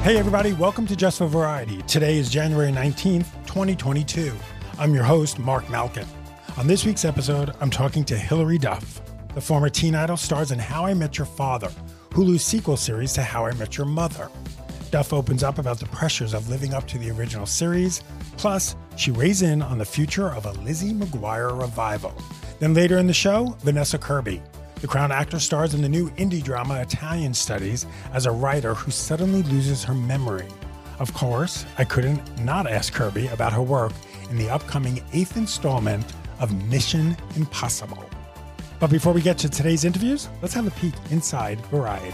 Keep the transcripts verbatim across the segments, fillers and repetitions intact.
Hey everybody, welcome to Just for Variety. Today is January nineteenth, twenty twenty-two. I'm your host, Mark Malkin. On this week's episode, I'm talking to Hilary Duff. The former Teen Idol stars in How I Met Your Father, Hulu's sequel series to How I Met Your Mother. Duff opens up about the pressures of living up to the original series, plus she weighs in on the future of a Lizzie McGuire revival. Then later in the show, Vanessa Kirby. The Crown actor stars in the new indie drama Italian Studies as a writer who suddenly loses her memory. Of course, I couldn't not ask Kirby about her work in the upcoming eighth installment of Mission Impossible. But before we get to today's interviews, let's have a peek inside Variety.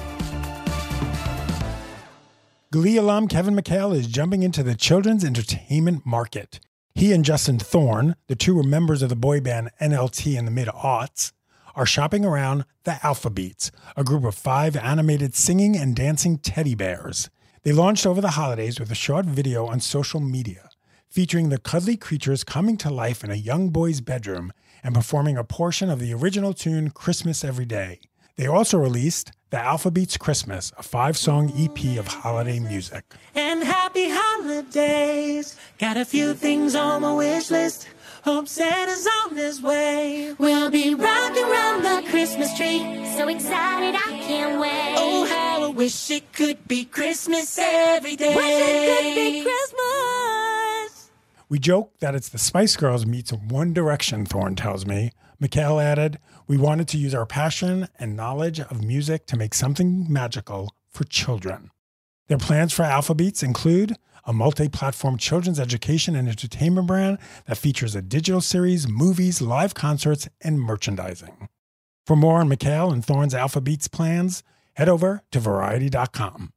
Glee alum Kevin McHale is jumping into the children's entertainment market. He and Justin Thorne, the two were members of the boy band N L T in the mid-aughts, are shopping around the Alphabeats, a group of five animated singing and dancing teddy bears. They launched over the holidays with a short video on social media, featuring the cuddly creatures coming to life in a young boy's bedroom and performing a portion of the original tune Christmas Every Day. They also released The Alphabeats Christmas, a five-song E P of holiday music. And happy holidays, got a few things on my wish list. Hope Santa's on his way. We'll be rocking around the Christmas tree. So excited, I can't wait. Oh, how I wish it could be Christmas every day. Wish it could be Christmas. We joke that it's the Spice Girls meets One Direction, Thorne tells me. McHale added, we wanted to use our passion and knowledge of music to make something magical for children. Their plans for Alphabeats include a multi-platform children's education and entertainment brand that features a digital series, movies, live concerts, and merchandising. For more on McHale and Thorne's Alphabeats plans, head over to variety dot com.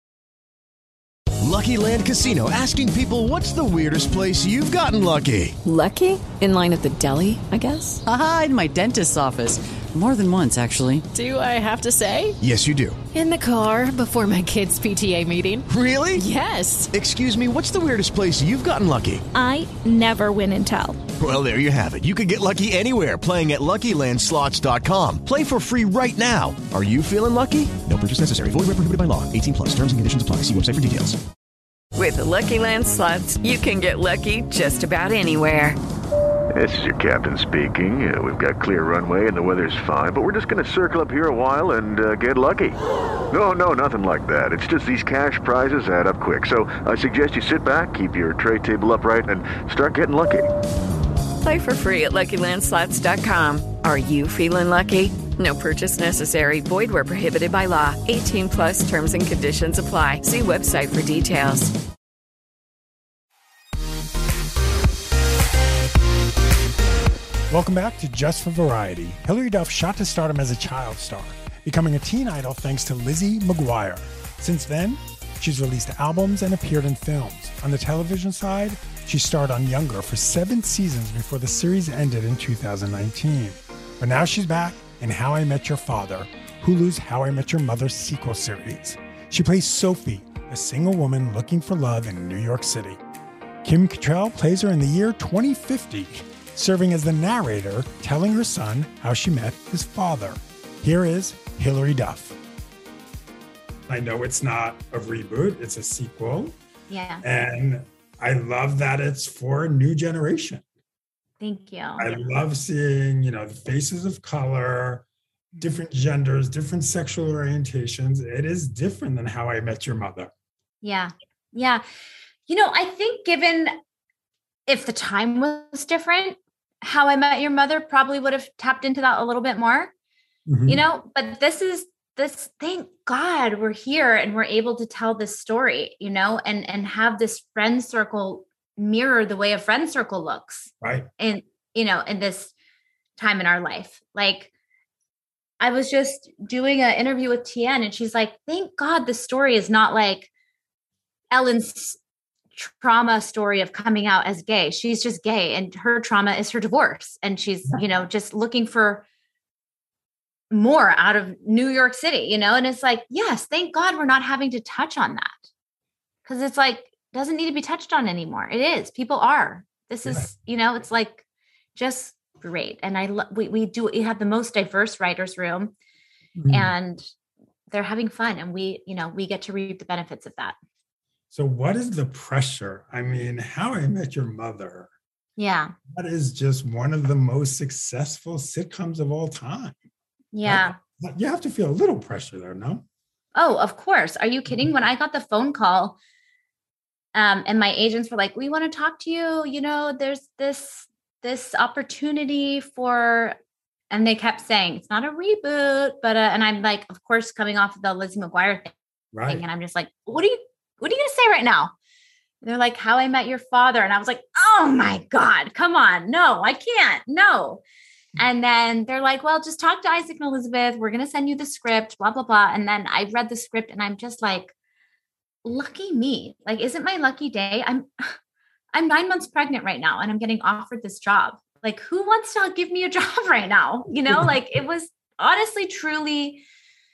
Lucky Land Casino, asking people, what's the weirdest place you've gotten lucky? Lucky? In line at the deli, I guess? Aha, in my dentist's office. More than once, actually. Do I have to say? Yes, you do. In the car before my kids' P T A meeting. Really? Yes. Excuse me, what's the weirdest place you've gotten lucky? I never win and tell. Well, there you have it. You can get lucky anywhere, playing at Lucky Land Slots dot com. Play for free right now. Are you feeling lucky? No purchase necessary. Void where prohibited by law. eighteen plus. Terms and conditions apply. See website for details. With the Lucky Land Slots, you can get lucky just about anywhere. This is your captain speaking. Uh, we've got clear runway and the weather's fine, but we're just going to circle up here a while and uh, get lucky. No, no, nothing like that. It's just these cash prizes add up quick. So I suggest you sit back, keep your tray table upright, and start getting lucky. Play for free at Lucky Land Slots dot com. Are you feeling lucky? No purchase necessary. Void where prohibited by law. eighteen plus terms and conditions apply. See website for details. Welcome back to Just for Variety. Hilary Duff shot to stardom as a child star, becoming a teen idol thanks to Lizzie McGuire. Since then, she's released albums and appeared in films. On the television side, she starred on Younger for seven seasons before the series ended in two thousand nineteen. But now she's back in How I Met Your Father, Hulu's How I Met Your Mother sequel series. She plays Sophie, a single woman looking for love in New York City. Kim Cattrall plays her in the year twenty fifty, serving as the narrator, telling her son how she met his father. Here is Hilary Duff. I know it's not a reboot, it's a sequel. Yeah. And I love that it's for a new generation. Thank you. I love seeing, you know, the faces of color, different genders, different sexual orientations. It is different than How I Met Your Mother. Yeah. Yeah. You know, I think given if the time was different, How I Met Your Mother probably would have tapped into that a little bit more, mm-hmm. you know, but this is this, thank God we're here and we're able to tell this story, you know, and, and have this friend circle mirror the way a friend circle looks. Right. And, you know, in this time in our life, like I was just doing an interview with Tien and she's like, thank God the story is not like Ellen's trauma story of coming out as gay. She's just gay and her trauma is her divorce. And she's, you know, just looking for more out of New York City, you know? And it's like, yes, thank God we're not having to touch on that. Cause it's like, doesn't need to be touched on anymore. It is. People are. This is, yeah. you know, it's like just great. And I love, we, we do, we have the most diverse writers room mm-hmm. and they're having fun. And we, you know, we get to reap the benefits of that. So what is the pressure? I mean, How I Met Your Mother. Yeah. That is just one of the most successful sitcoms of all time. Yeah. That, you have to feel a little pressure there, no? Oh, of course. Are you kidding? When I got the phone call, um, and my agents were like, we want to talk to you. You know, there's this, this opportunity for, and they kept saying, it's not a reboot, but, uh, and I'm like, of course, coming off of the Lizzie McGuire thing. Right. And I'm just like, what are you, what are you going to say right now? And they're like, How I Met Your Father. And I was like, oh my God, come on. No, I can't. No. And then they're like, well, just talk to Isaac and Elizabeth. We're going to send you the script, blah, blah, blah. And then I read the script and I'm just like, lucky me. Like, isn't my lucky day? I'm, I'm nine months pregnant right now and I'm getting offered this job. Like, who wants to give me a job right now? You know, like it was honestly, truly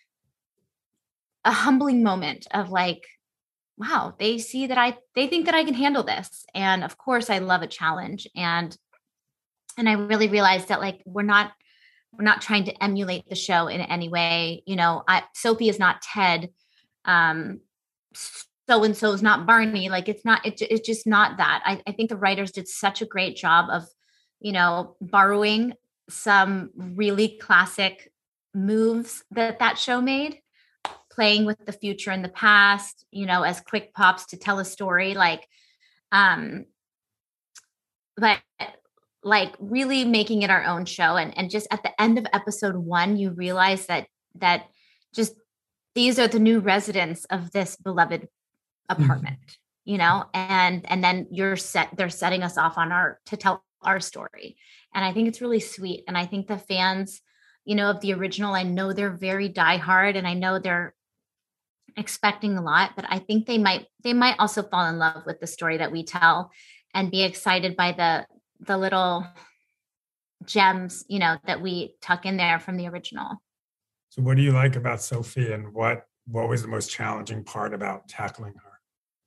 a humbling moment of like, wow, they see that I, they think that I can handle this. And of course I love a challenge. And, and I really realized that like, we're not, we're not trying to emulate the show in any way. You know, I, Sophie is not Ted. Um, so-and-so is not Barney. Like it's not, it, it's just not that. I, I think the writers did such a great job of, you know, borrowing some really classic moves that that show made, playing with the future and the past, you know, as quick pops to tell a story, like, um, but like really making it our own show. And, and just at the end of episode one, you realize that, that just, these are the new residents of this beloved apartment, mm-hmm. you know, and, and then you're set, they're setting us off on our, to tell our story. And I think it's really sweet. And I think the fans, you know, of the original, I know they're very diehard and I know they're expecting a lot, but I think they might, they might also fall in love with the story that we tell and be excited by the, the little gems, you know, that we tuck in there from the original. So what do you like about Sophie and what, what was the most challenging part about tackling her?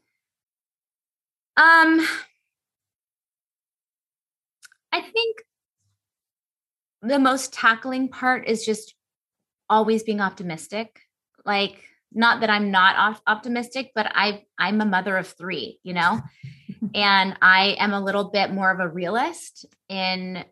Um, I think the most tackling part is just always being optimistic. Like, not that I'm not op- optimistic, but I, I'm a mother of three, you know, and I am a little bit more of a realist in,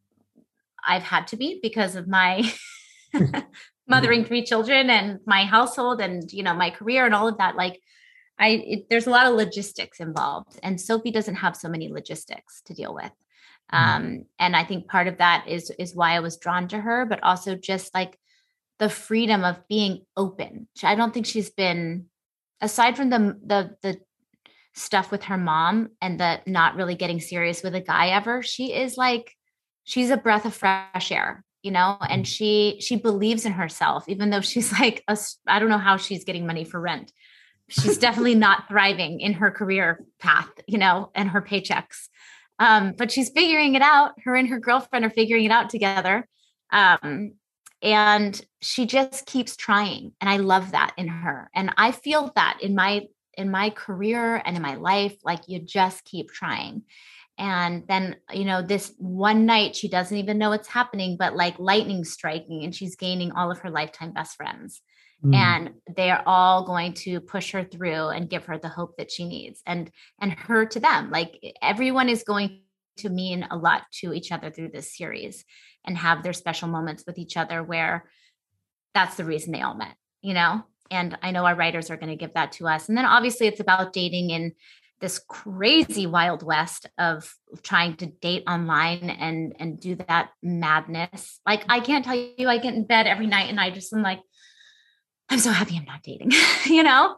I've had to be because of my mothering three children and my household and, you know, my career and all of that. Like I, it, there's a lot of logistics involved and Sophie doesn't have so many logistics to deal with. Um, and I think part of that is, is why I was drawn to her, but also just like the freedom of being open. I don't think she's been, aside from the, the, the stuff with her mom and the not really getting serious with a guy ever, she is like, she's a breath of fresh air, you know, and she, she believes in herself, even though she's like, a, I don't know how she's getting money for rent. She's definitely not thriving in her career path, you know, and her paychecks. Um, but she's figuring it out. Her and her girlfriend are figuring it out together. Um, and she just keeps trying. And I love that in her. And I feel that in my, in my career and in my life, like you just keep trying. And then, you know, this one night, she doesn't even know what's happening, but like lightning striking and she's gaining all of her lifetime best friends. Mm. And they're all going to push her through and give her the hope that she needs and, and her to them. Like everyone is going to mean a lot to each other through this series and have their special moments with each other where that's the reason they all met, you know? And I know our writers are going to give that to us. And then obviously it's about dating in this crazy wild west of trying to date online and, and do that madness. Like, I can't tell you, I get in bed every night and I just am like, I'm so happy I'm not dating, you know?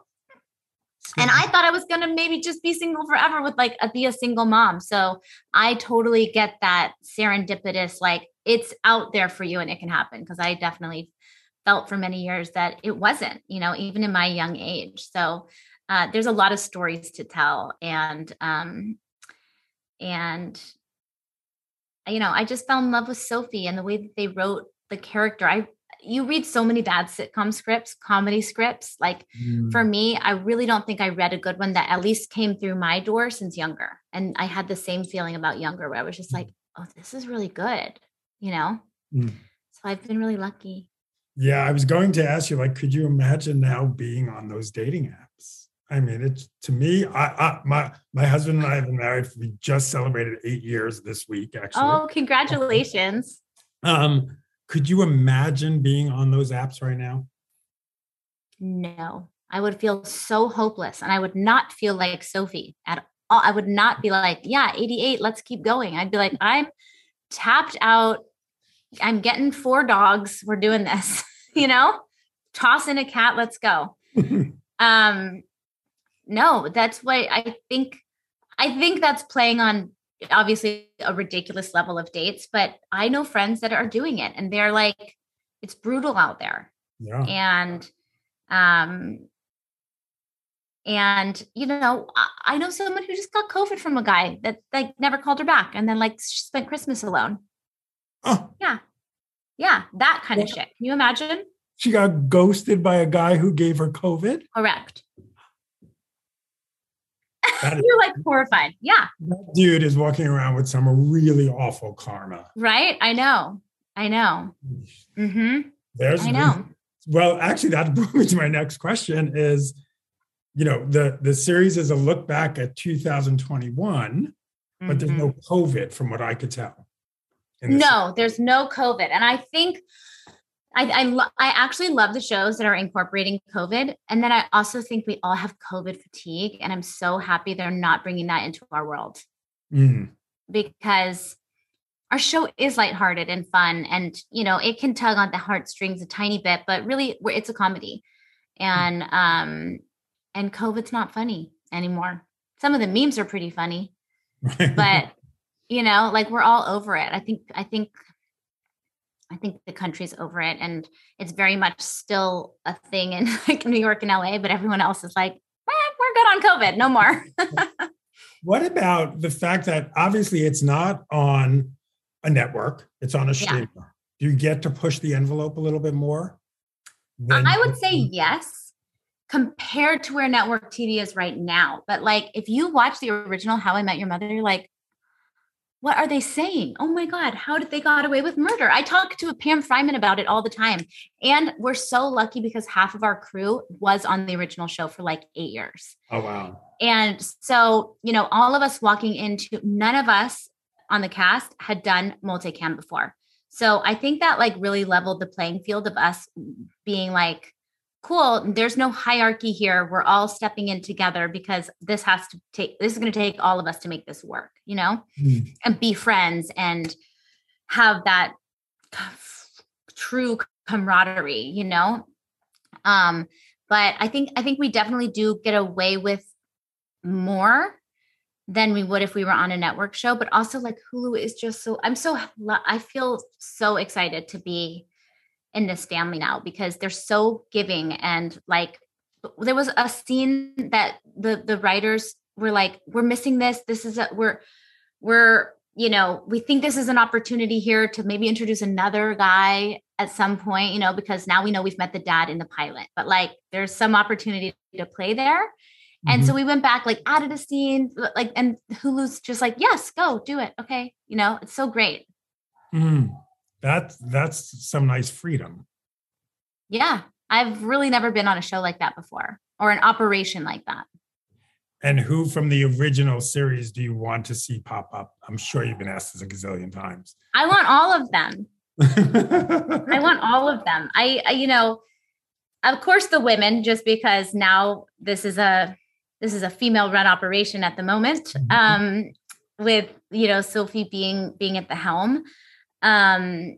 And I thought I was going to maybe just be single forever with like a, be a single mom. So I totally get that serendipitous, like it's out there for you and it can happen. Cause I definitely felt for many years that it wasn't, you know, even in my young age. So uh, there's a lot of stories to tell. And, um, and, you know, I just fell in love with Sophie and the way that they wrote the character. I, you read so many bad sitcom scripts, comedy scripts. Like mm. for me, I really don't think I read a good one that at least came through my door since Younger. And I had the same feeling about Younger where I was just like, oh, this is really good, you know? Mm. So I've been really lucky. Yeah, I was going to ask you, like, could you imagine now being on those dating apps? I mean, it's to me, I, I my my husband and I have been married. We just celebrated eight years this week, actually. Oh, congratulations. Um, could you imagine being on those apps right now? No, I would feel so hopeless, and I would not feel like Sophie at all. I would not be like, yeah, eighty-eight, let's keep going. I'd be like, I'm tapped out. I'm getting four dogs. We're doing this, you know, toss in a cat. Let's go. um, no, that's what I think. I think that's playing on obviously a ridiculous level of dates, but I know friends that are doing it and they're like, it's brutal out there. Yeah. And, um, and, you know, I, I know someone who just got COVID from a guy that like never called her back and then like spent Christmas alone. Oh. Yeah. Yeah. That kind yeah. of shit. Can you imagine? She got ghosted by a guy who gave her COVID? Correct. Is, You're like horrified. Yeah. That dude is walking around with some really awful karma. Right? I know. I know. Mm-hmm. There's I know. Well, actually, that brought me to my next question is, you know, the, the series is a look back at two thousand twenty-one, mm-hmm. but there's no COVID from what I could tell. No, series. There's no COVID. And I think I I, lo- I actually love the shows that are incorporating COVID. And then I also think we all have COVID fatigue. And I'm so happy they're not bringing that into our world. Mm. Because our show is lighthearted and fun. And, you know, it can tug on the heartstrings a tiny bit, but really it's a comedy. And, um, and COVID's not funny anymore. Some of the memes are pretty funny, but, you know, like we're all over it. I think, I think, I think the country's over it, and it's very much still a thing in like New York and L A, but everyone else is like, eh, we're good on COVID, no more. What about the fact that obviously it's not on a network, it's on a streamer? Yeah. Do you get to push the envelope a little bit more? I would say yes, compared to where network T V is right now. But like, if you watch the original How I Met Your Mother, you're like, what are they saying? Oh my God, how did they got away with murder? I talk to Pam Fryman about it all the time. And we're so lucky because half of our crew was on the original show for like eight years. Oh, wow. And so, you know, all of us walking into, none of us on the cast had done multicam before. So I think that like really leveled the playing field of us being like, cool, there's no hierarchy here. We're all stepping in together because this has to take, this is going to take all of us to make this work, you know, mm. and be friends and have that true camaraderie, you know? Um, but I think, I think we definitely do get away with more than we would if we were on a network show, but also like Hulu is just so, I'm so, I feel so excited to be in this family now because they're so giving. And like, there was a scene that the, the writers were like, we're missing this. This is a, we're, we're, you know, we think this is an opportunity here to maybe introduce another guy at some point, you know, because now we know we've met the dad in the pilot, but like, there's some opportunity to play there. Mm-hmm. And so we went back, like added a scene, like, and Hulu's just like, yes, go do it. Okay. You know, it's so great. Mm. That, that's some nice freedom. Yeah. I've really never been on a show like that before or an operation like that. And who from the original series do you want to see pop up? I'm sure you've been asked this a gazillion times. I want all of them. I want all of them. I, I, you know, of course the women, just because now this is a, this is a female run operation at the moment. Mm-hmm. Um, with, you know, Sophie being, being at the helm. Um,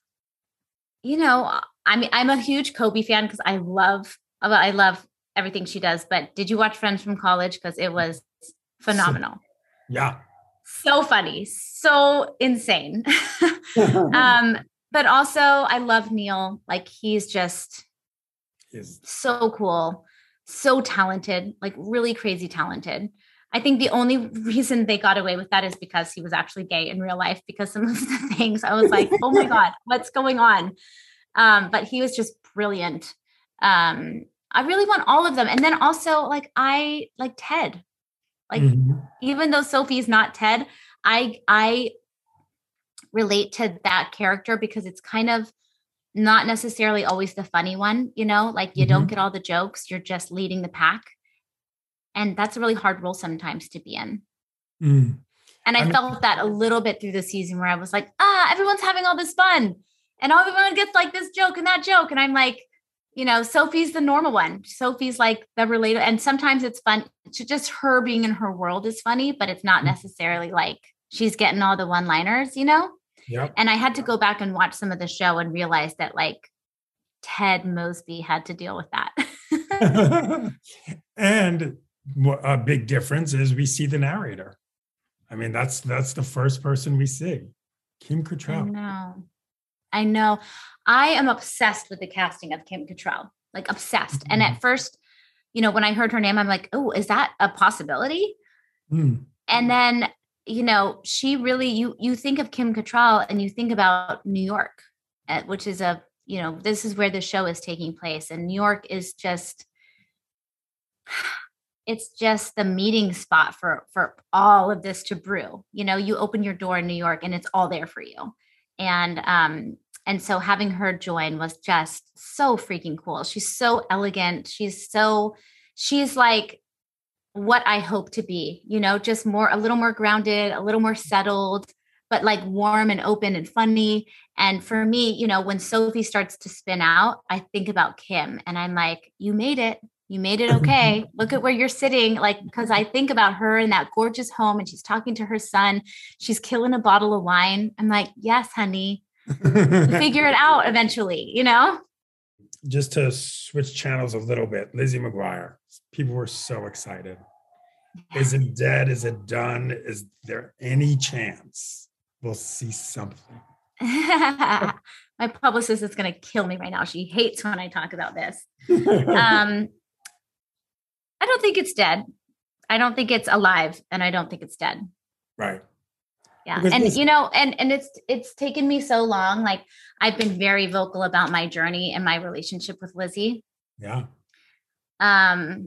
you know, I mean, I'm a huge Kobe fan because I love, I love everything she does. But did you watch Friends from College? Because it was phenomenal. Yeah. So funny. So insane. um, but also I love Neil. Like he's just Is. so cool, so talented, like really crazy talented. I think the only reason they got away with that is because he was actually gay in real life, because some of the things I was like, oh my God, what's going on? Um, but he was just brilliant. Um, I really want all of them. And then also like, I like Ted, like, mm-hmm. even though Sophie's not Ted, I, I relate to that character because it's kind of not necessarily always the funny one, you know, like you mm-hmm. don't get all the jokes. You're just leading the pack. And that's a really hard role sometimes to be in. Mm. And I, I mean, felt that a little bit through the season where I was like, ah, everyone's having all this fun. And everyone gets like this joke and that joke. And I'm like, you know, Sophie's the normal one. Sophie's like the related. And sometimes it's fun to just her being in her world is funny, but it's not necessarily like she's getting all the one-liners, you know? Yep. And I had to go back and watch some of the show and realize that like Ted Mosby had to deal with that. And a big difference is we see the narrator. I mean, that's that's the first person we see, Kim Cattrall. I know. I know. I am obsessed with the casting of Kim Cattrall, like obsessed. Mm-hmm. And at first, you know, when I heard her name, I'm like, oh, is that a possibility? Mm. And then, you know, she really, you you think of Kim Cattrall and you think about New York, which is a, you know, this is where the show is taking place. And New York is just, it's just the meeting spot for, for all of this to brew. You know, you open your door in New York and it's all there for you. And, um, and so having her join was just so freaking cool. She's so elegant. She's so, she's like what I hope to be, you know, just more, a little more grounded, a little more settled, but like warm and open and funny. And for me, you know, when Sophie starts to spin out, I think about Kim and I'm like, you made it. You made it okay. Look at where you're sitting. Like, because I think about her in that gorgeous home and she's talking to her son. She's killing a bottle of wine. I'm like, yes, honey, figure it out eventually, you know? Just to switch channels a little bit, Lizzie McGuire, people were so excited. Is it dead? Is it done? Is there any chance we'll see something? My publicist is going to kill me right now. She hates when I talk about this. Um, I don't think it's dead. I don't think it's alive, and I don't think it's dead. Right. Yeah. Because and, you know, and, and it's, it's taken me so long. Like I've been very vocal about my journey and my relationship with Lizzie. Yeah. Um,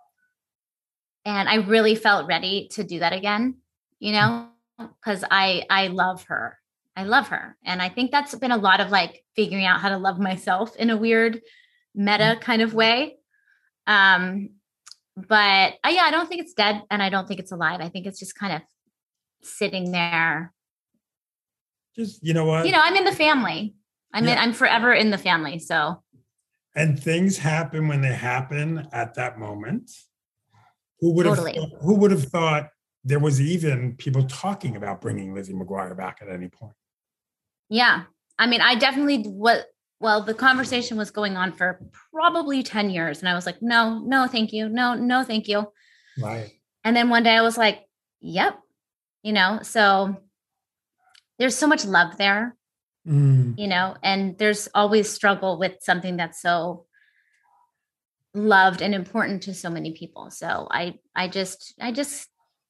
and I really felt ready to do that again, you know, because I, I love her. I love her. And I think that's been a lot of like figuring out how to love myself in a weird meta kind of way. Um, but uh, yeah, I don't think it's dead and I don't think it's alive. I think it's just kind of sitting there. Just, you know what? You know, I'm in the family. I'm yeah. in, I'm forever in the family. So. And things happen when they happen at that moment. Who would have, totally. who would have thought there was even people talking about bringing Lizzie McGuire back at any point? Yeah. I mean, I definitely, what, well, the conversation was going on for probably ten years. And I was like, no, no, thank you. No, no, thank you. Right. And then one day I was like, yep. You know, so there's so much love there, mm. you know, and there's always struggle with something that's so loved and important to so many people. So I, I just, I just,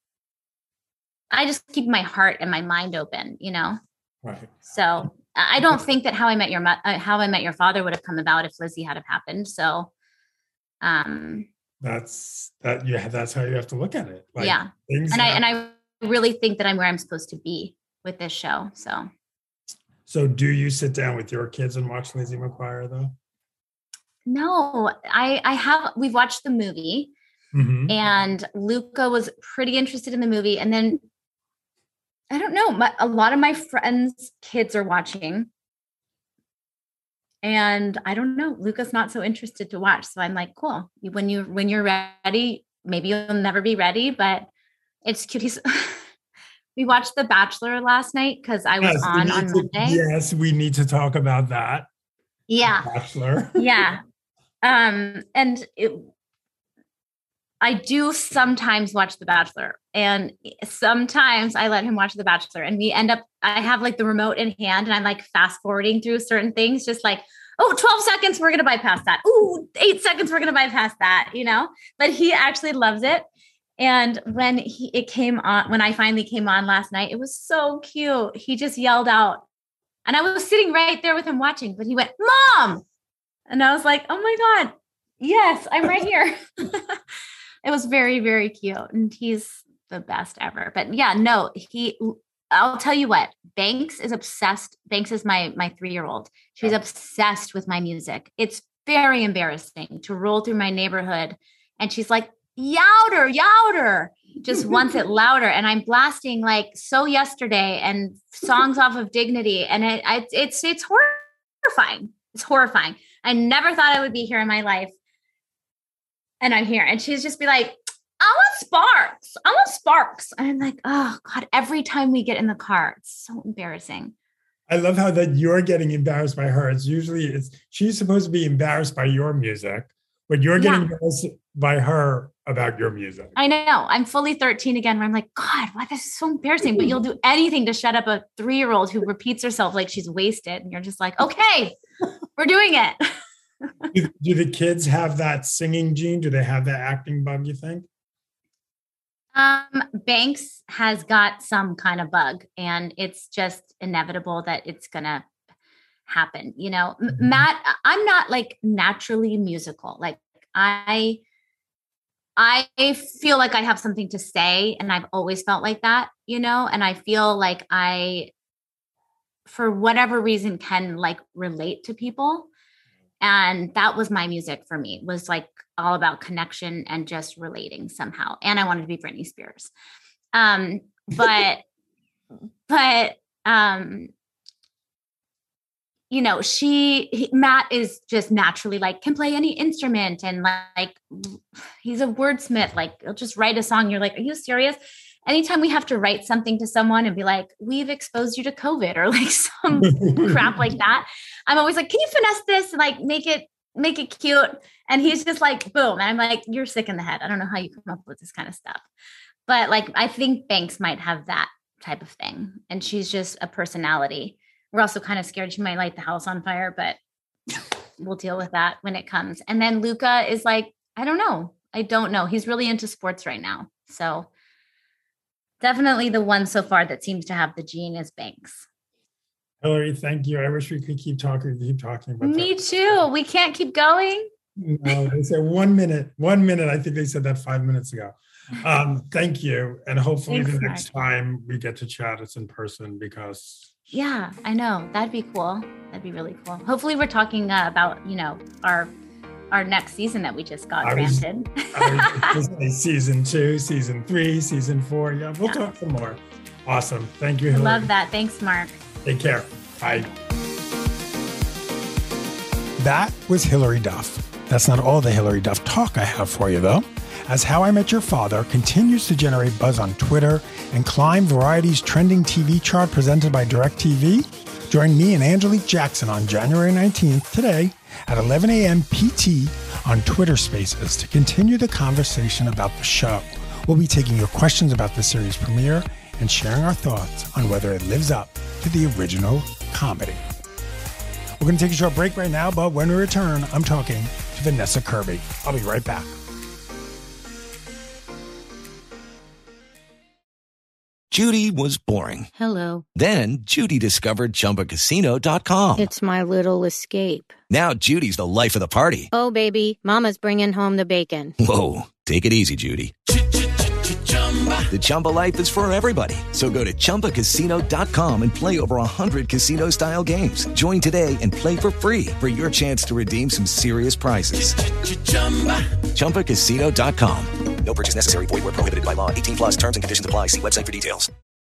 I just keep my heart and my mind open, you know? Right. So I don't think that How I Met Your Mo- uh, How I Met Your Father would have come about if Lizzie had have happened. So, um, that's that. Yeah, that's how you have to look at it. Like, yeah, and happen. I and I really think that I'm where I'm supposed to be with this show. So, so do you sit down with your kids and watch Lizzie McGuire though? No, I I have. We've watched the movie, mm-hmm. and Luca was pretty interested in the movie, and then. I don't know. My, a lot of my friends' kids are watching. And I don't know. Luca's not so interested to watch. So I'm like, cool. When you when you're ready, maybe you'll never be ready, but it's cute. He's we watched The Bachelor last night because I was yes, on on to, Monday. Yes, we need to talk about that. Yeah. The Bachelor. Yeah. Um, and it I do sometimes watch The Bachelor, and sometimes I let him watch The Bachelor, and we end up, I have like the remote in hand and I'm like fast forwarding through certain things, just like, oh, twelve seconds, we're going to bypass that. Ooh, eight seconds, we're going to bypass that, you know, but he actually loves it. And when he, it came on, when I finally came on last night, it was so cute. He just yelled out and I was sitting right there with him watching, but he went, Mom. And I was like, oh my God, yes, I'm right here. It was very, very cute. And he's the best ever. But yeah, no, he, I'll tell you what, Banks is obsessed. Banks is my, my three-year-old. She's obsessed with my music. It's very embarrassing to roll through my neighborhood. And she's like, Youder, youder, just wants it louder. And I'm blasting like So Yesterday and songs off of Dignity. And it, I, it's, it's horrifying. It's horrifying. I never thought I would be here in my life. And I'm here. And she's just be like, I want Sparks. I want Sparks. And I'm like, oh God, every time we get in the car, it's so embarrassing. I love how that you're getting embarrassed by her. It's usually, it's she's supposed to be embarrassed by your music, but you're getting yeah. embarrassed by her about your music. I know. I'm fully thirteen again, where I'm like, God, why this is so embarrassing, but you'll do anything to shut up a three-year-old who repeats herself like she's wasted. And you're just like, okay, we're doing it. do, do the kids have that singing gene? Do they have that acting bug, you think? Um, Banks has got some kind of bug, and it's just inevitable that it's going to happen. You know, mm-hmm. Matt, I'm not like naturally musical. Like I, I feel like I have something to say, and I've always felt like that, you know, and I feel like I, for whatever reason, can like relate to people. And that was my music for me, was like all about connection and just relating somehow. And I wanted to be Britney Spears. Um, but, but, um, you know, she, he, Matt is just naturally like, can play any instrument. And like, like, he's a wordsmith, like he'll just write a song. You're like, are you serious? Anytime we have to write something to someone and be like, we've exposed you to COVID or like some crap like that, I'm always like, can you finesse this? Like make it, make it cute. And he's just like, boom. And I'm like, you're sick in the head. I don't know how you come up with this kind of stuff. But like, I think Banks might have that type of thing. And she's just a personality. We're also kind of scared she might light the house on fire, but we'll deal with that when it comes. And then Luca is like, I don't know. I don't know. He's really into sports right now. So definitely the one so far that seems to have the gene is Banks. Hillary, thank you. I wish we could keep talking, keep talking about Me that. too. We can't keep going. No, they said one minute, one minute. I think they said that five minutes ago. Um, thank you. And hopefully Thanks, the next Mark. time we get to chat, it's in person because. Yeah, I know. That'd be cool. That'd be really cool. Hopefully we're talking uh, about, you know, our our next season that we just got I granted. Was, I was say season two, season three, season four. Yeah, we'll yeah. talk some more. Awesome. Thank you, Hillary. Love that. Thanks, Mark. Take care. Bye. That was Hillary Duff. That's not all the Hillary Duff talk I have for you, though. As How I Met Your Father continues to generate buzz on Twitter and climb Variety's trending T V chart presented by DirecTV, join me and Angelique Jackson on January nineteenth today at eleven a.m. P T on Twitter Spaces to continue the conversation about the show. We'll be taking your questions about the series premiere and sharing our thoughts on whether it lives up to the original comedy. We're going to take a short break right now, but when we return, I'm talking to Vanessa Kirby. I'll be right back. Judy was boring. Hello. Then Judy discovered Chumba Casino dot com. It's my little escape. Now Judy's the life of the party. Oh, baby, mama's bringing home the bacon. Whoa, take it easy, Judy. The Chumba life is for everybody. So go to Chumba Casino dot com and play over one hundred casino-style games. Join today and play for free for your chance to redeem some serious prizes. Chumba Casino dot com. No purchase necessary. Void where prohibited by law. eighteen plus terms and conditions apply. See website for details.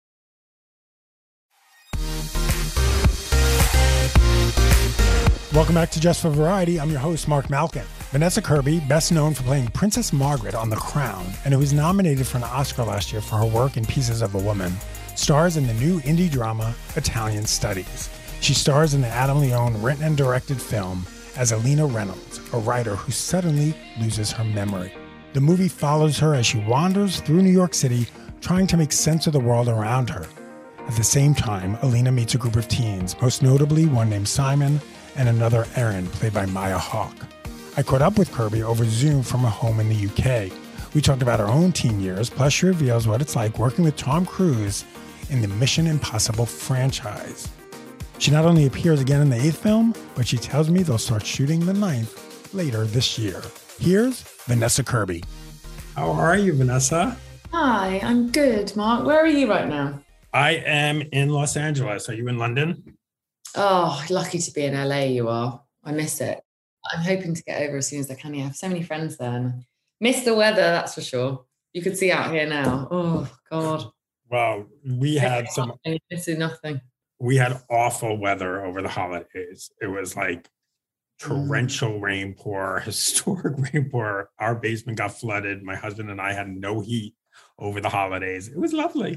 Welcome back to Just for Variety. I'm your host, Mark Malkin. Vanessa Kirby, best known for playing Princess Margaret on The Crown, and who was nominated for an Oscar last year for her work in Pieces of a Woman, stars in the new indie drama Italian Studies. She stars in the Adam Leone written and directed film as Alina Reynolds, a writer who suddenly loses her memory. The movie follows her as she wanders through New York City trying to make sense of the world around her. At the same time, Alina meets a group of teens, most notably one named Simon and another Erin, played by Maya Hawke. I caught up with Kirby over Zoom from her home in the U K. We talked about her own teen years, plus she reveals what it's like working with Tom Cruise in the Mission Impossible franchise. She not only appears again in the eighth film, but she tells me they'll start shooting the ninth later this year. Here's Vanessa Kirby. How are you, Vanessa? Hi, I'm good, Mark. Where are you right now? I am in Los Angeles. Are you in London? Oh, lucky to be in L A you are. I miss it. I'm hoping to get over as soon as I can. I have so many friends there and Miss the weather, that's for sure. You could see out here now. Oh God. Well, we had some missing nothing. We had awful weather over the holidays. It was like torrential mm. rain pour, historic rain pour. Our basement got flooded. My husband and I had no heat over the holidays. It was lovely.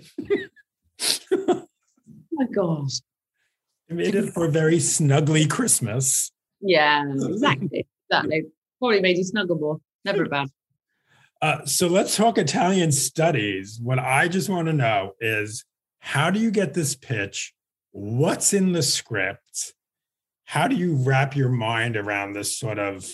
Oh my gosh. It made it for a very snuggly Christmas. Yeah, exactly. Exactly. Probably made you snuggle more. Never bad. Uh, so let's talk Italian studies. What I just want to know is, how do you get this pitch? What's in the script? How do you wrap your mind around this sort of,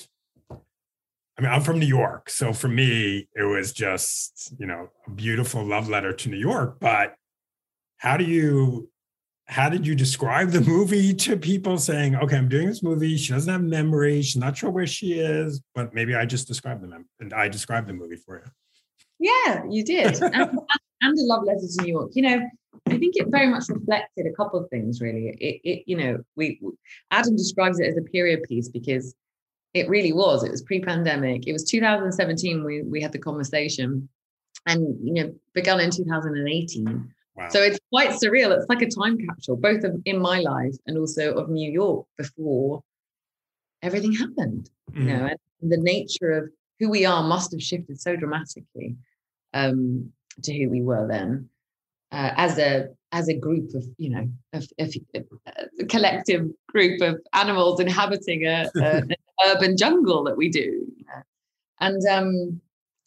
I mean, I'm from New York. So for me, it was just, you know, a beautiful love letter to New York. But how do you, how did you describe the movie to people saying, okay, I'm doing this movie. She doesn't have memory. She's not sure where she is, but maybe I just described the mem- and I described the movie for you. Yeah, you did. and, and a love letter to New York. You know, I think it very much reflected a couple of things, really. It, it you know, we Adam describes it as a period piece because it really was. It was pre-pandemic. It was two thousand seventeen. We we had the conversation, and you know, begun in two thousand eighteen. Wow. So it's quite surreal. It's like a time capsule, both of in my life and also of New York before everything happened. Mm. You know, and the nature of who we are must have shifted so dramatically um, to who we were then, uh, as a as a group of you know, of, of, of a collective group of animals inhabiting a, a an urban jungle that we do. You know? And um,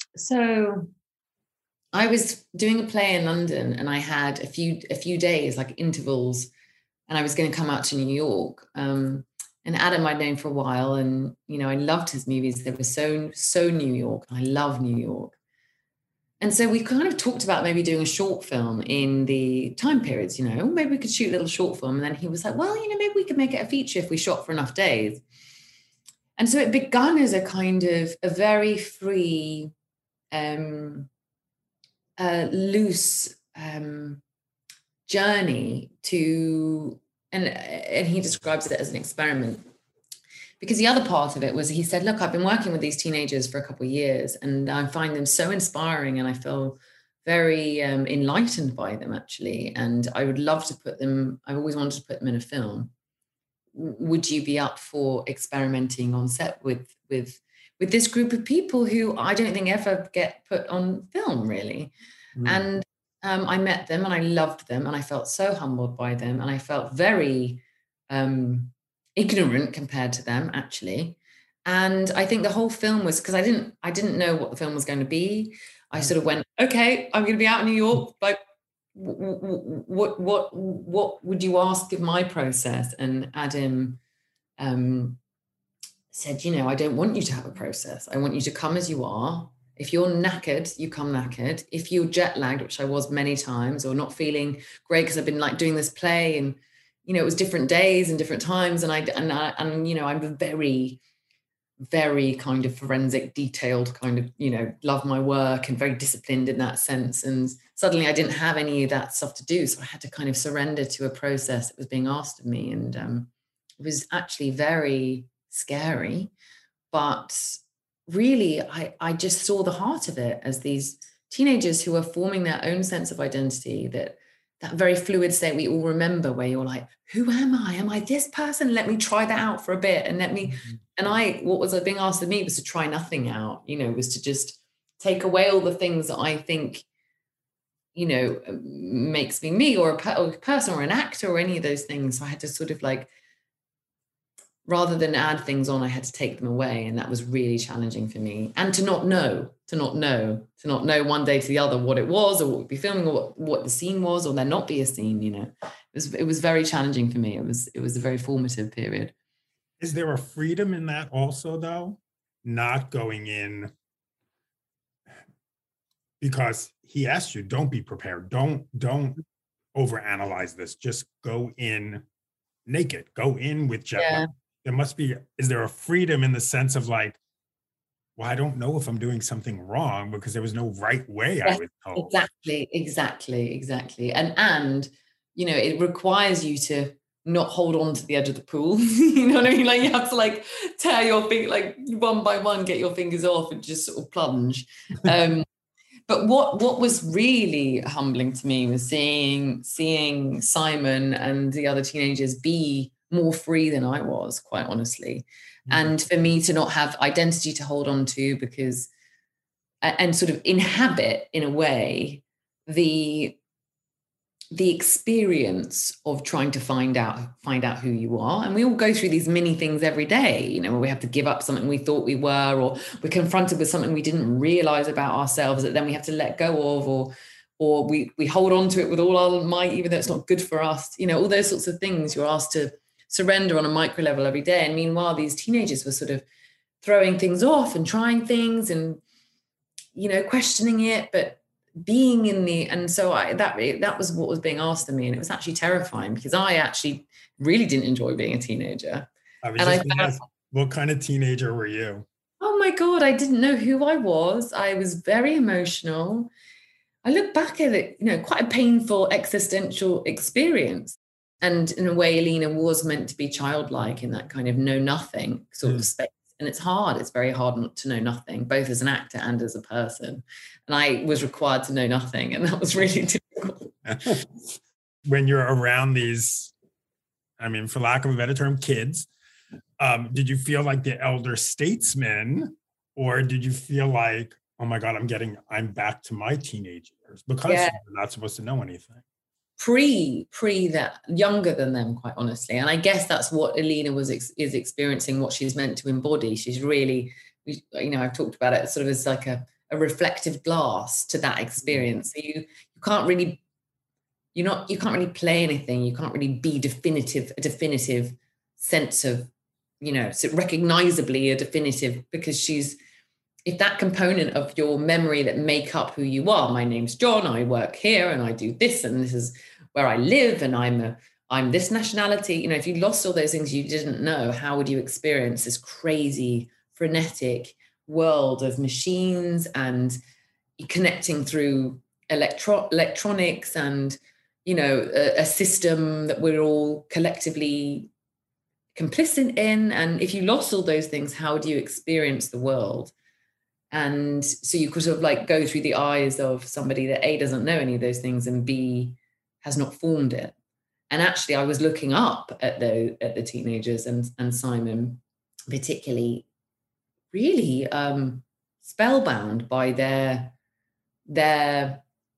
so. I was doing a play in London and I had a few a few days, like intervals, and I was going to come out to New York. Um, and Adam I'd known for a while, and you know I loved his movies. They were so so New York. I love New York. And so we kind of talked about maybe doing a short film in the time periods, you know, maybe we could shoot a little short film. And then he was like, well, you know, maybe we could make it a feature if we shot for enough days. And so it began as a kind of a very free, um, uh, loose um, journey to, and, and he describes it as an experiment. Because the other part of it was he said, look, I've been working with these teenagers for a couple of years and I find them so inspiring and I feel very um, enlightened by them, actually. And I would love to put them, I've always wanted to put them in a film. Would you be up for experimenting on set with, with, with this group of people who I don't think ever get put on film, really? Mm. And um, I met them and I loved them and I felt so humbled by them. And I felt very... Um, ignorant compared to them, actually. And I think the whole film was, because I didn't I didn't know what the film was going to be. I sort of went, okay, I'm going to be out in New York. Like, what what what would you ask of my process? And Adam um, said, you know, I don't want you to have a process. I want you to come as you are. If you're knackered, you come knackered. If you're jet lagged, which I was many times, or not feeling great because I've been like doing this play and you know, it was different days and different times. And I, and I, and, you know, I'm a very, very kind of forensic, detailed kind of, you know, love my work and very disciplined in that sense. And suddenly I didn't have any of that stuff to do. So I had to kind of surrender to a process that was being asked of me. And um, it was actually very scary, but really I, I just saw the heart of it as these teenagers who are forming their own sense of identity, that that very fluid state we all remember, where you're like, who am I? Am I this person? Let me try that out for a bit. And let me, mm-hmm. and I, what was being asked of me was to try nothing out, you know, was to just take away all the things that I think, you know, makes me me or a, per- or a person or an actor or any of those things. So I had to sort of like, rather than add things on, I had to take them away. And that was really challenging for me. And to not know, to not know, to not know one day to the other what it was or what we'd be filming or what, what the scene was, or there not be a scene, you know. It was, it was very challenging for me. It was, it was a very formative period. Is there a freedom in that also, though? Not going in, because he asked you, don't be prepared. Don't, don't overanalyze this. Just go in naked. Go in with jet lag. There must be, is there a freedom in the sense of like, well, I don't know if I'm doing something wrong because there was no right way, yes, I was told. Exactly, exactly, exactly. And, and, you know, it requires you to not hold on to the edge of the pool. You know what I mean? Like you have to like tear your feet, like one by one, get your fingers off and just sort of plunge. Um, but what what was really humbling to me was seeing seeing Simon and the other teenagers be more free than I was, quite honestly. Mm-hmm. And for me to not have identity to hold on to, because and sort of inhabit in a way the the experience of trying to find out find out who you are. And we all go through these mini things every day, you know, where we have to give up something we thought we were, or we're confronted with something we didn't realize about ourselves that then we have to let go of, or or we we hold on to it with all our might, even though it's not good for us. You know, all those sorts of things you're asked to surrender on a micro level every day. And meanwhile, these teenagers were sort of throwing things off and trying things and, you know, questioning it, but being in the, and so I, that, that was what was being asked of me. And it was actually terrifying because I actually really didn't enjoy being a teenager. I was and just I gonna found, ask, what kind of teenager were you? Oh my God, I didn't know who I was. I was very emotional. I look back at it, you know, quite a painful existential experience. And in a way, Alina was meant to be childlike in that kind of know nothing sort mm. of space. And it's hard. It's very hard not to know nothing, both as an actor and as a person. And I was required to know nothing. And that was really difficult. When you're around these, I mean, for lack of a better term, kids, um, did you feel like the elder statesman, or did you feel like, oh my God, I'm getting, I'm back to my teenage years because yeah. you're not supposed to know anything? Pre, pre that, younger than them, quite honestly. And I guess that's what Alina was ex- is experiencing, what she's meant to embody. She's really, you know, I've talked about it sort of as like a, a reflective glass to that experience. So you you can't really, you're not, you can't really play anything. You can't really be definitive, a definitive sense of, you know, so recognizably a definitive, because she's, if that component of your memory that make up who you are, my name's John, I work here and I do this and this is where I live and I'm a, I'm this nationality. You know, if you lost all those things you didn't know, how would you experience this crazy, frenetic world of machines and connecting through electro- electronics and, you know, a, a system that we're all collectively complicit in? And if you lost all those things, how do you experience the world? And so you could sort of like go through the eyes of somebody that A, doesn't know any of those things, and B, has not formed it. And actually I was looking up at the at the teenagers and, and Simon particularly, really um, spellbound by their, their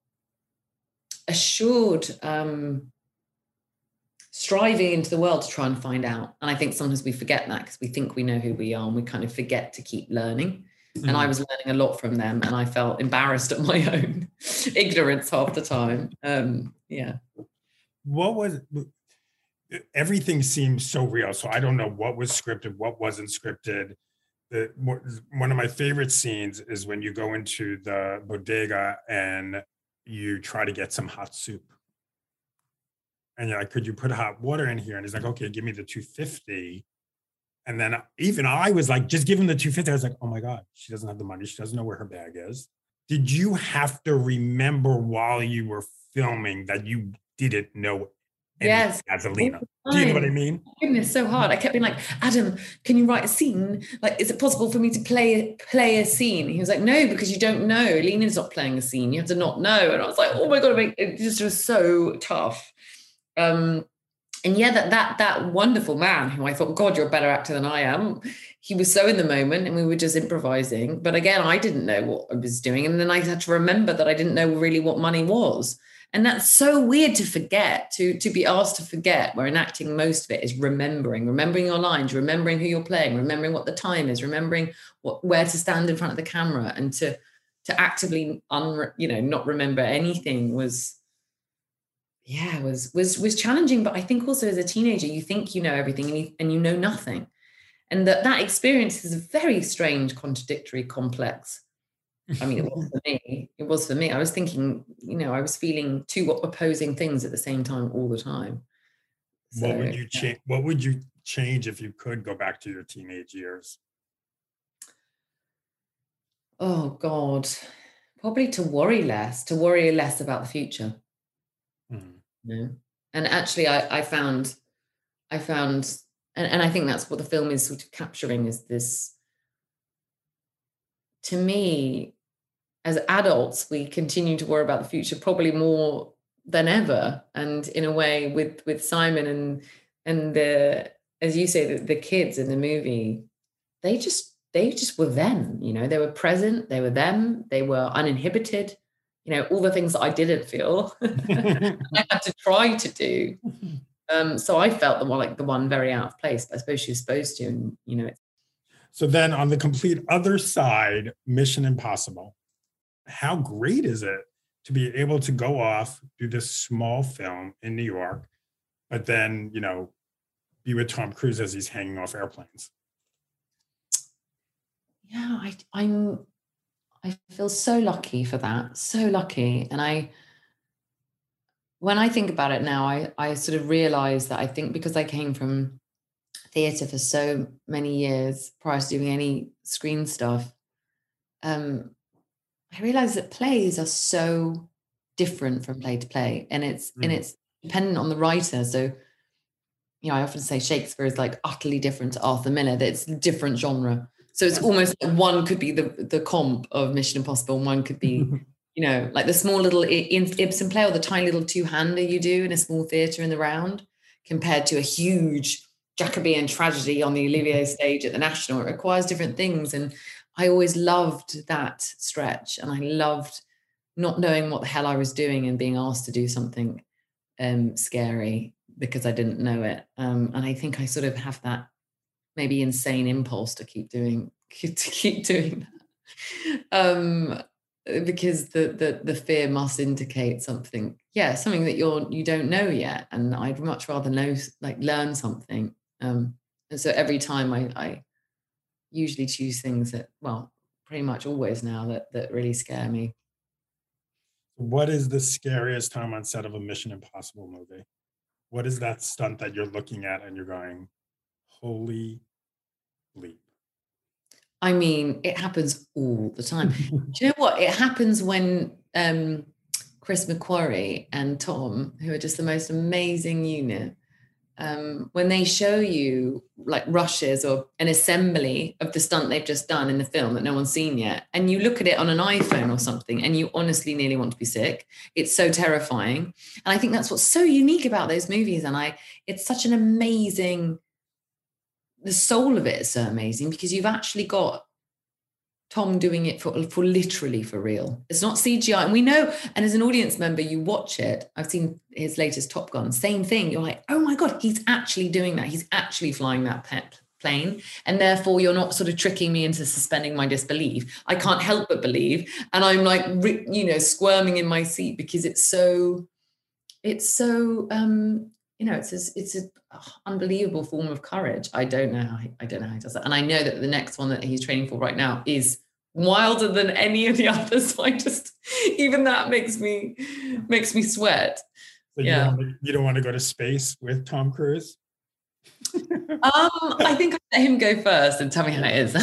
assured um, striving into the world to try and find out. And I think sometimes we forget that because we think we know who we are and we kind of forget to keep learning. And I was learning a lot from them, and I felt embarrassed at my own ignorance half the time. Um, yeah. What was, everything seems so real. So I don't know what was scripted, what wasn't scripted. The, one of my favorite scenes is when you go into the bodega and you try to get some hot soup. And you're like, could you put hot water in here? And he's like, okay, give me the two fifty. And then even I was like, just give him the two fifty. I was like, oh my God, she doesn't have the money. She doesn't know where her bag is. Did you have to remember while you were filming that you didn't know anything yes. as Alina? Do you know what I mean? Oh, goodness, so hard. I kept being like, Adam, can you write a scene? Like, is it possible for me to play, play a scene? He was like, no, because you don't know. Alina's not playing a scene. You have to not know. And I was like, oh my God, it just was so tough. Um, And yeah, that that that wonderful man who I thought, God, you're a better actor than I am. He was so in the moment and we were just improvising. But again, I didn't know what I was doing. And then I had to remember that I didn't know really what money was. And that's so weird to forget, to, to be asked to forget, where in acting, most of it is remembering, remembering your lines, remembering who you're playing, remembering what the time is, remembering what, where to stand in front of the camera, and to, to actively, un, you know, not remember anything was... Yeah, was was was challenging. But I think also as a teenager, you think you know everything and you, and you know nothing. And that, that experience is a very strange, contradictory, complex. I mean, it was for me. It was for me. I was thinking, you know, I was feeling two opposing things at the same time all the time. So, what would you change? What would you change if you could go back to your teenage years? Oh, God. Probably to worry less, to worry less about the future. Mm-hmm. You know? And actually, I, I found I found, and, and I think that's what the film is sort of capturing, is this, to me, as adults, we continue to worry about the future probably more than ever. And in a way, with with Simon and and the, as you say, the, the kids in the movie, they just they just were them. You know, they were present. They were them. They were uninhibited. You know, all the things that I didn't feel, I had to try to do. Um, so I felt the one like the one very out of place. But I suppose she was supposed to, and you know. It's... So then, on the complete other side, Mission Impossible. How great is it to be able to go off, do this small film in New York, but then, you know, be with Tom Cruise as he's hanging off airplanes? Yeah, I, I'm, I feel so lucky for that. So lucky. And I, when I think about it now, I, I sort of realize that I think because I came from theatre for so many years prior to doing any screen stuff, um, I realize that plays are so different from play to play, and it's mm. and it's dependent on the writer. So, you know, I often say Shakespeare is like utterly different to Arthur Miller. That it's a different genre. So it's almost like one could be the the comp of Mission Impossible, and one could be, you know, like the small little Ibsen play or the tiny little two-hander you do in a small theatre in the round, compared to a huge Jacobean tragedy on the Olivier stage at the National. It requires different things, and I always loved that stretch, and I loved not knowing what the hell I was doing and being asked to do something um, scary because I didn't know it. Um, and I think I sort of have that maybe insane impulse to keep doing to keep doing that, um, because the the the fear must indicate something. Yeah, something that you're you don't know yet, and I'd much rather know, like, learn something. Um, and so every time I. I usually choose things that, well, pretty much always now that that really scare me. What is the scariest time on set of a Mission Impossible movie? What is that stunt that you're looking at and you're going, holy bleep? I mean, it happens all the time. Do you know what? It happens when um, Chris McQuarrie and Tom, who are just the most amazing unit, Um, when they show you like rushes or an assembly of the stunt they've just done in the film that no one's seen yet, and you look at it on an iPhone or something and you honestly nearly want to be sick. It's so terrifying. And I think that's what's so unique about those movies. And I, it's such an amazing, the soul of it is so amazing, because you've actually got Tom doing it for, for literally for real. It's not C G I. And we know, and as an audience member, you watch it. I've seen his latest Top Gun, same thing. You're like, oh my God, he's actually doing that. He's actually flying that pet plane. And therefore you're not sort of tricking me into suspending my disbelief. I can't help but believe. And I'm like, you know, squirming in my seat because it's so, it's so, um, you know, it's a, it's an unbelievable form of courage. I don't know how he, I don't know how he does that. And I know that the next one that he's training for right now is wilder than any of the others. So I just, even that makes me, makes me sweat. So you, yeah. don't want to, you don't want to go to space with Tom Cruise? um, I think I'll let him go first and tell me how it is.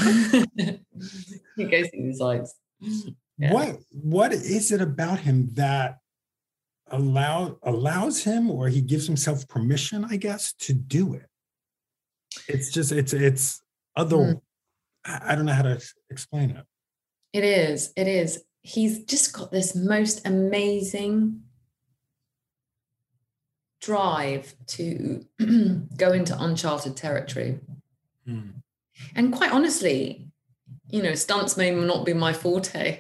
He goes through these lights. Yeah. What, what is it about him that allow allows him, or he gives himself permission, I guess, to do it? It's just it's it's other mm. I don't know how to explain it. It is it is he's just got this most amazing drive to go into uncharted territory. mm. And quite honestly, you know, stunts may not be my forte.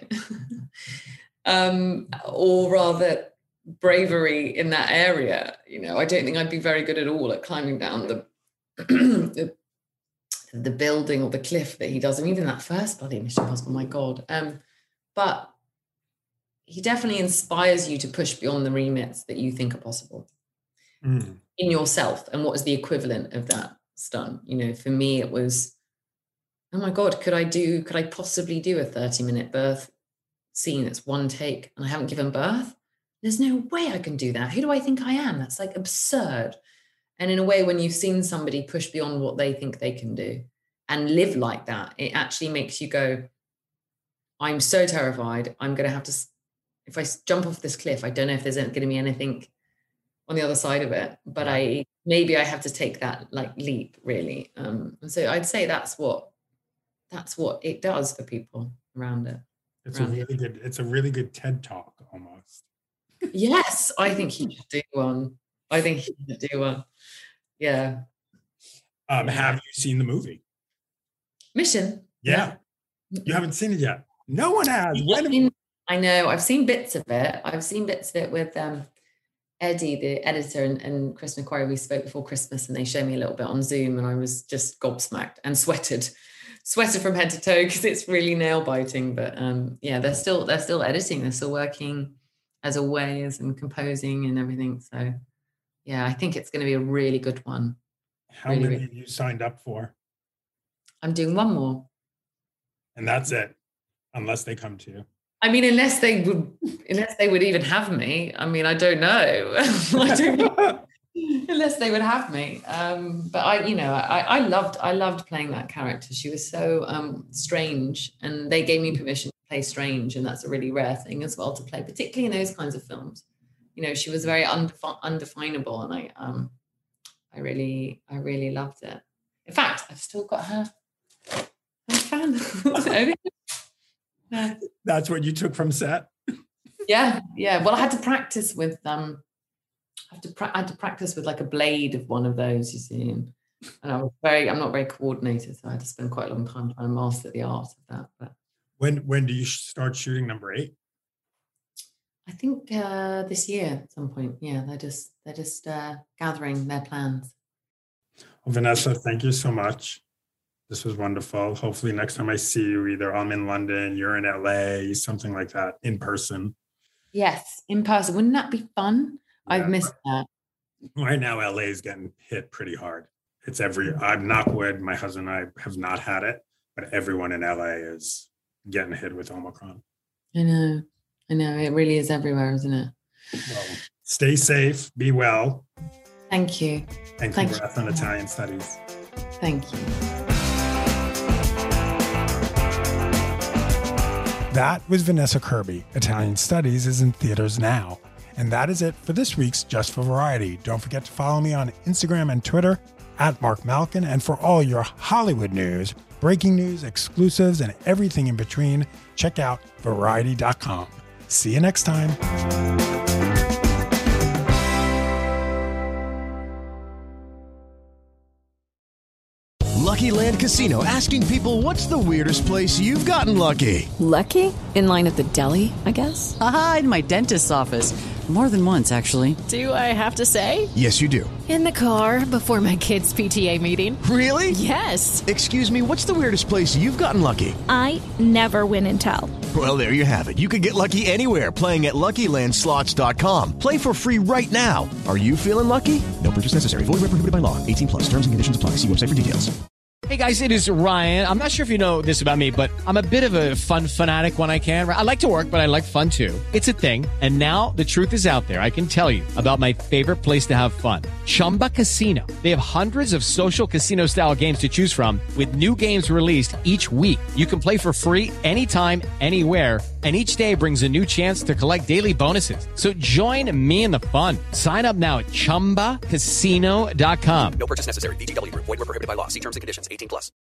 um or rather bravery in that area. You know, I don't think I'd be very good at all at climbing down the the, the building or the cliff that he does. And even that first bloody Mission Impossible, my God. Um, but he definitely inspires you to push beyond the remits that you think are possible mm. in yourself. And what is the equivalent of that stunt? You know, for me, it was, oh my God, could I do, could I possibly do a thirty minute birth scene that's one take and I haven't given birth? There's no way I can do that. Who do I think I am? That's like absurd. And in a way, when you've seen somebody push beyond what they think they can do and live like that, it actually makes you go, I'm so terrified. I'm going to have to, if I jump off this cliff, I don't know if there's going to be anything on the other side of it. But I maybe I have to take that like leap really. Um, and so I'd say that's what that's what it does for people around it. It's around a really it. good. It's a really good TED Talk almost. Yes, I think he should do one. I think he should do one. Yeah. Um, have you seen the movie? Mission. Yeah. You haven't seen it yet. No one has. When Seen, I know. I've seen bits of it. I've seen bits of it with um, Eddie, the editor, and, and Chris McQuarrie. We spoke before Christmas, and they showed me a little bit on Zoom, and I was just gobsmacked and sweated, sweated from head to toe because it's really nail biting. But um, yeah, they're still they're still editing. They're still working as always and composing and everything. So yeah, I think it's going to be a really good one. How really, many really. have you signed up for? I'm doing one more. And that's it, unless they come to you. I mean, unless they would, unless they would even have me. I mean, I don't know. I don't know. Unless they would have me. Um, but I, you know, I, I loved, I loved playing that character. She was so um, strange, and they gave me permission to play strange, and that's a really rare thing as well to play, particularly in those kinds of films. You know, she was very undefi- undefinable, and I, um, I really, I really loved it. In fact, I've still got her. I'm a fan. Yeah. That's what you took from set? Yeah, yeah. Well, I had to practice with um, I had to pra- I had to practice with like a blade of one of those, you see, and, and I was very, I'm not very coordinated, so I had to spend quite a long time trying to master the art of that. But when when do you start shooting number eight? I think uh, this year at some point. Yeah, they're just they're just uh, gathering their plans. Well, Vanessa, thank you so much. This was wonderful. Hopefully next time I see you, either I'm in London, you're in L A, something like that, in person. Yes, in person. Wouldn't that be fun? Yeah. I've missed that. Right now, L A is getting hit pretty hard. It's every, I'm knock wood, my husband and I have not had it, but everyone in L A is getting hit with Omicron. I know. I know. It really is everywhere, isn't it? Well, stay safe, be well. Thank you. And Thank congrats you. on Italian studies. Thank you. That was Vanessa Kirby. Italian Studies is in theaters now. And that is it for this week's Just for Variety. Don't forget to follow me on Instagram and Twitter at Mark Malkin. And for all your Hollywood news, breaking news, exclusives, and everything in between, check out variety dot com. See you next time. Lucky Land Casino, asking people, what's the weirdest place you've gotten lucky? Lucky? In line at the deli, I guess? Aha, in my dentist's office. More than once, actually. Do I have to say? Yes, you do. In the car before my kids' P T A meeting. Really? Yes. Excuse me, what's the weirdest place you've gotten lucky? I never win and tell. Well, there you have it. You can get lucky anywhere, playing at Lucky Land Slots dot com. Play for free right now. Are you feeling lucky? No purchase necessary. Void where prohibited by law. eighteen plus. Terms and conditions apply. See website for details. Hey guys, it is Ryan. I'm not sure if you know this about me, but I'm a bit of a fun fanatic when I can. I like to work, but I like fun too. It's a thing. And now the truth is out there. I can tell you about my favorite place to have fun. Chumba Casino. They have hundreds of social casino style games to choose from with new games released each week. You can play for free anytime, anywhere. And each day brings a new chance to collect daily bonuses. So join me in the fun. Sign up now at chumba casino dot com. No purchase necessary. V G W Group. Void where prohibited by law. See terms and conditions. eighteen plus.